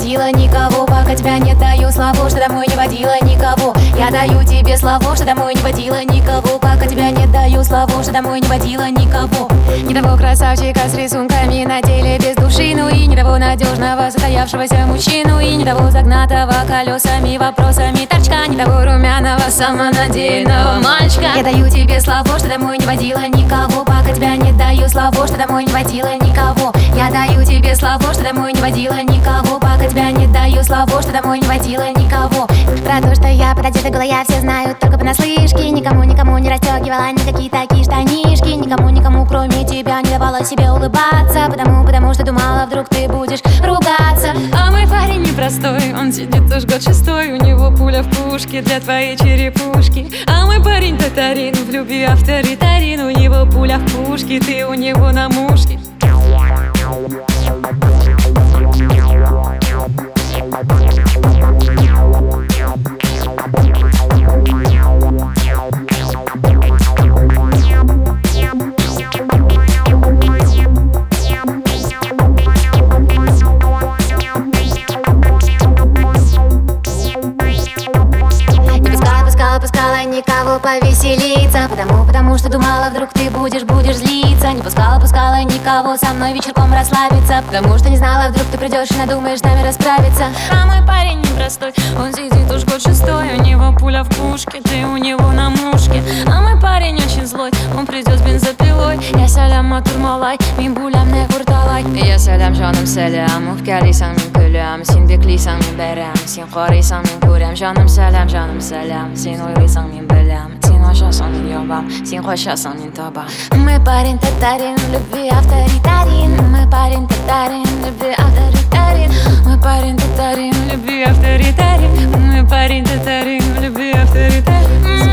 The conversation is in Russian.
водила никого. Пока тебя нет, даю слово, что домой не водила никого. Я даю тебе слово, что домой не водила никого. Пока тебя нет, даю слово, что домой не водила никого. Не того красавчика с рисунками на теле без души, ну и не того надежного состоявшегося мужчину, и не того загнатого колесами, вопросами торчка, не того румяного самонадеянного мальчика. Я даю тебе слово, что домой не водила никого. Пока тебя нет, даю слово, что домой не водила никого. Я даю тебе слово, что домой не водила никого. Пока тебя нет, даю слово, что домой не водила никого. Про то, что я пододета голая, все знают только понаслышке. Никому не расстегивала никакие такие штанишки. Никому, кроме тебя, не давала себе улыбаться. Потому что думала, вдруг ты будешь ругаться. А мой парень непростой, он сидит уж год шестой. У него пуля в пушке для твоей черепушки. А мой парень татарин, в любви авторитарин. У него пуля в пушке, ты у него на мушке. Пускала никого повеселиться, потому что думала, вдруг ты будешь злиться. Не пускала никого со мной вечерком расслабиться, потому что не знала, вдруг ты придешь и надумаешь с нами расправиться. А мой парень непростой, он сидит уж год шестой. У него пуля в пушке, ты у него на мушке. А мой парень очень злой, он придет с бензопилой. Я сәлем атурмалай, мин бүләмне урталай. Я сәлем жаным сәлем, үпкәлисәң мин көләм. Син беклисәң мин бәрәм, син карыйсаң мин күрәм. Жаным сәлем, син уйлыйсаң мин беләм. Син ачасаң мин ябам, син качасаң мин табам. Мой парень татарин, в любви авторитарин. Мой парень татарин, в любви авторитарин. Мой парень татарин, в любви авторитарин. Мой парень татарин, в любви авторитарин.